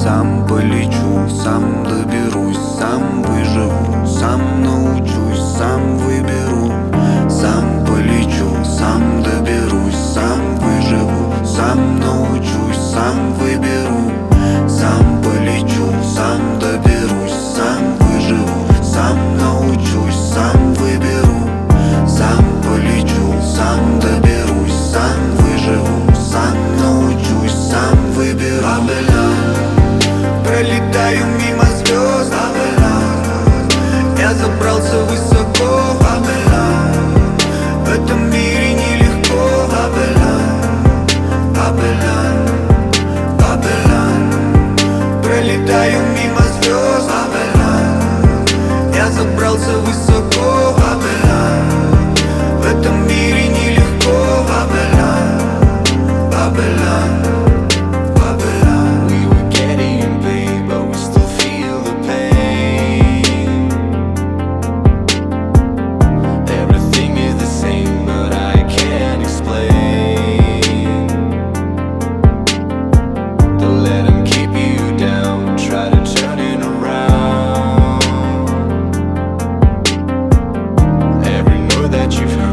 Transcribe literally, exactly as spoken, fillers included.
Сам полечу, сам доберусь, сам выживу, сам научусь, сам выберу. Сам полечу, сам доберусь, сам выживу, сам научусь, сам выберу. Сам полечу, сам доберусь, сам выживу, сам научусь, сам выберу. Сам полечу, сам доберусь, сам выживу, сам научусь, сам выберу. Бабелан, пролетаю мимо звезд. Бабелан, я забрался высоко. Бабелан, в этом мире нелегко. Бабелан, Бабелан, Бабелан, пролетаю мимо звезд. Бабелан, я забрался высоко. Бабелан, в этом мире нелегко. Бабелан, Бабелан. That you've heard